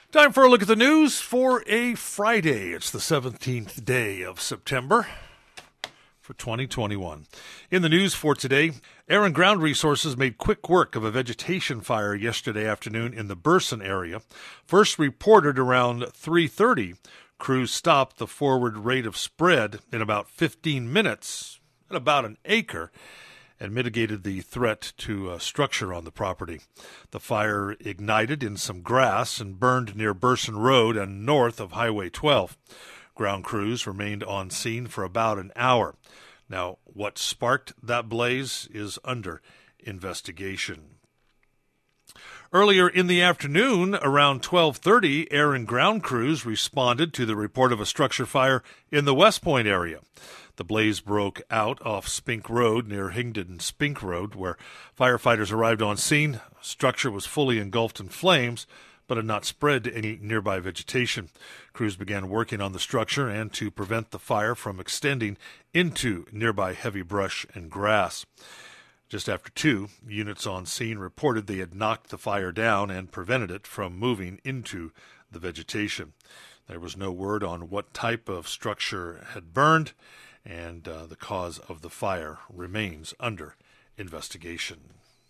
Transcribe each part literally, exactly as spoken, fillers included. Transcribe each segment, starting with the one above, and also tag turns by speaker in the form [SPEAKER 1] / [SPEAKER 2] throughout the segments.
[SPEAKER 1] Time for a look at the news for a Friday. It's the seventeenth day of September for twenty twenty-one. In the news for today, Air and Ground Resources made quick work of a vegetation fire yesterday afternoon in the Burson area. First reported around three thirty, crews stopped the forward rate of spread in about fifteen minutes at about an acre and mitigated the threat to a structure on the property. The fire ignited in some grass and burned near Burson Road and north of Highway twelve. Ground crews remained on scene for about an hour. Now, what sparked that blaze is under investigation. Earlier in the afternoon, around twelve thirty, air and ground crews responded to the report of a structure fire in the West Point area. The blaze broke out off Spink Road near Higdon Spink Road, where firefighters arrived on scene. Structure was fully engulfed in flames, but had not spread to any nearby vegetation. Crews began working on the structure and to prevent the fire from extending into nearby heavy brush and grass. Just after two, units on scene reported they had knocked the fire down and prevented it from moving into the vegetation. There was no word on what type of structure had burned, and uh, the cause of the fire remains under investigation.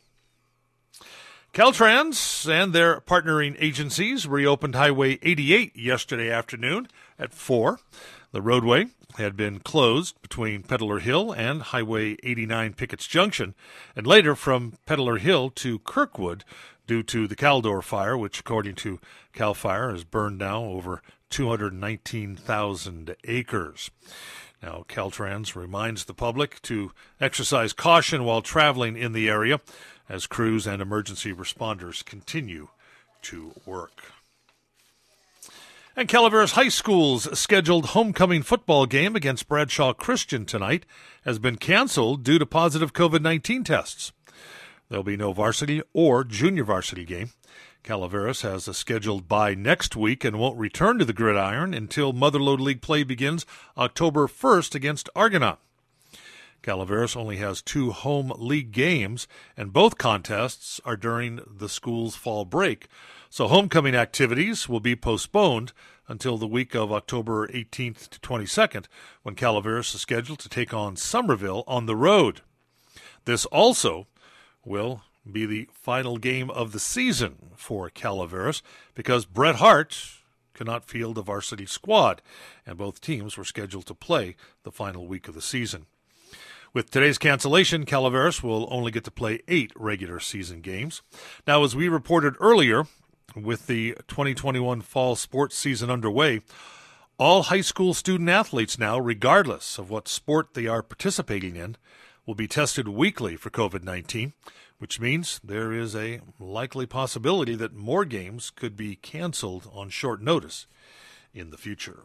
[SPEAKER 1] Caltrans and their partnering agencies reopened Highway eighty-eight yesterday afternoon at four. The roadway had been closed between Peddler Hill and Highway eighty-nine Pickett's Junction, and later from Peddler Hill to Kirkwood due to the Caldor fire, which, according to CAL FIRE, has burned now over two hundred nineteen thousand acres. Now, Caltrans reminds the public to exercise caution while traveling in the area as crews and emergency responders continue to work. And Calaveras High School's scheduled homecoming football game against Bradshaw Christian tonight has been canceled due to positive covid nineteen tests. There'll be no varsity or junior varsity game. Calaveras has a scheduled bye next week and won't return to the gridiron until Motherlode League play begins October first against Argonaut. Calaveras only has two home league games, and both contests are during the school's fall break, so homecoming activities will be postponed until the week of October eighteenth to twenty-second, when Calaveras is scheduled to take on Somerville on the road. This also will be the final game of the season for Calaveras because Bret Hart cannot field the varsity squad, and both teams were scheduled to play the final week of the season. With today's cancellation, Calaveras will only get to play eight regular season games. Now, as we reported earlier, with the twenty twenty-one fall sports season underway, all high school student athletes now, regardless of what sport they are participating in, will be tested weekly for covid nineteen, which means there is a likely possibility that more games could be canceled on short notice in the future.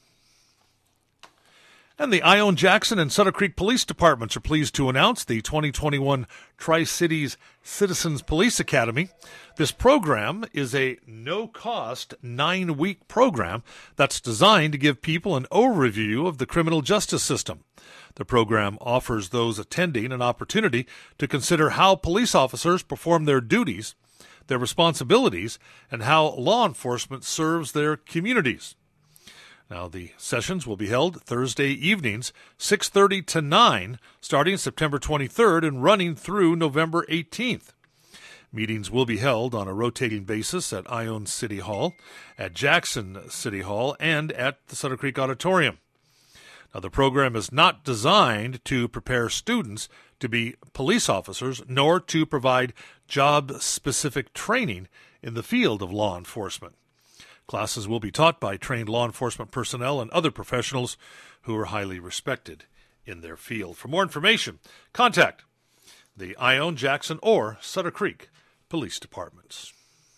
[SPEAKER 1] And the Ione, Jackson, and Sutter Creek Police Departments are pleased to announce the twenty twenty-one Tri-Cities Citizens Police Academy. This program is a no-cost nine-week program that's designed to give people an overview of the criminal justice system. The program offers those attending an opportunity to consider how police officers perform their duties, their responsibilities, and how law enforcement serves their communities. Now, the sessions will be held Thursday evenings, six thirty to nine, starting September twenty-third and running through November eighteenth. Meetings will be held on a rotating basis at Ione City Hall, at Jackson City Hall, and at the Sutter Creek Auditorium. Now, the program is not designed to prepare students to be police officers, nor to provide job-specific training in the field of law enforcement. Classes will be taught by trained law enforcement personnel and other professionals who are highly respected in their field. For more information, contact the Ione, Jackson, or Sutter Creek Police Departments.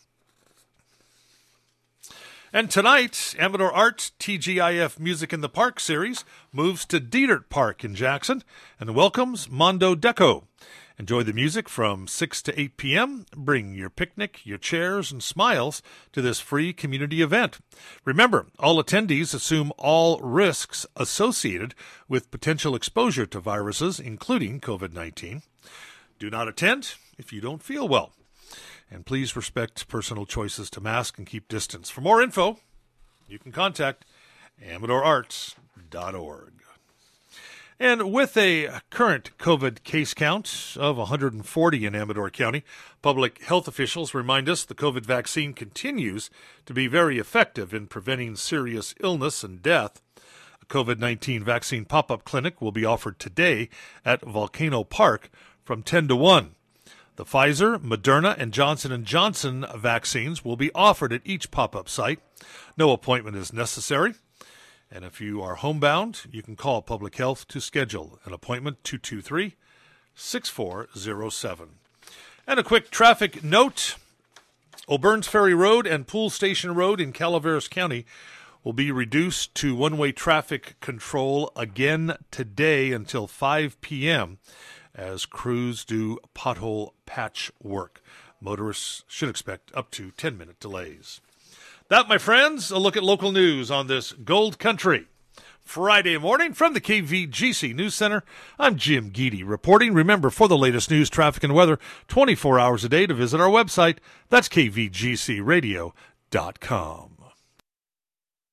[SPEAKER 1] And tonight, Amador Art T G I F Music in the Park series moves to Dietert Park in Jackson and welcomes Mondo Deco. Enjoy the music from six to eight p.m. Bring your picnic, your chairs, and smiles to this free community event. Remember, all attendees assume all risks associated with potential exposure to viruses, including covid nineteen. Do not attend if you don't feel well. And please respect personal choices to mask and keep distance. For more info, you can contact amador arts dot org. And with a current COVID case count of one hundred forty in Amador County, public health officials remind us the COVID vaccine continues to be very effective in preventing serious illness and death. A COVID nineteen vaccine pop-up clinic will be offered today at Volcano Park from ten to one. The Pfizer, Moderna, and Johnson and Johnson vaccines will be offered at each pop-up site. No appointment is necessary. And if you are homebound, you can call Public Health to schedule an appointment, two two three, six four zero seven. And a quick traffic note. O'Burns Ferry Road and Pool Station Road in Calaveras County will be reduced to one-way traffic control again today until five p.m. as crews do pothole patch work. Motorists should expect up to ten-minute delays. That, my friends, a look at local news on this Gold Country Friday morning from the K V G C News Center. I'm Jim Geedy reporting. Remember, for the latest news, traffic, and weather, twenty-four hours a day to visit our website. That's K V G C radio dot com.